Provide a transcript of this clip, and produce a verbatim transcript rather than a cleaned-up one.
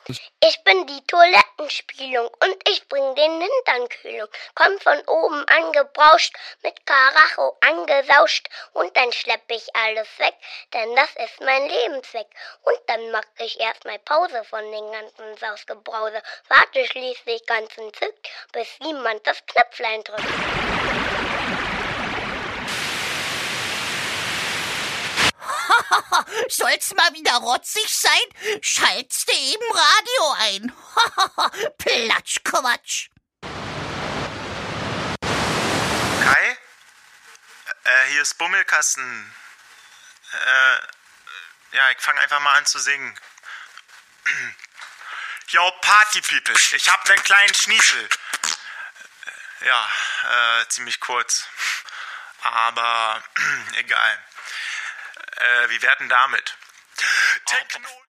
Ich bin die Toilettenspülung und ich bring den Hinternkühlung. Komm von oben angebrauscht, mit Karacho angesauscht und dann schlepp ich alles weg, denn das ist mein Lebenszweck. Und dann mach ich erstmal Pause von den ganzen Sausgebrause, warte schließlich ganz entzückt, bis jemand das Knöpflein drückt. Soll's mal wieder rotzig sein, schaltst du eben Radio ein. Platschquatsch. Kai? Äh, hier ist Bummelkasten. Äh, ja, ich fange einfach mal an zu singen. Yo, Party People, ich hab nen kleinen Schniesel. Ja, äh, ziemlich kurz. Aber egal. Äh, wie werden damit? Techno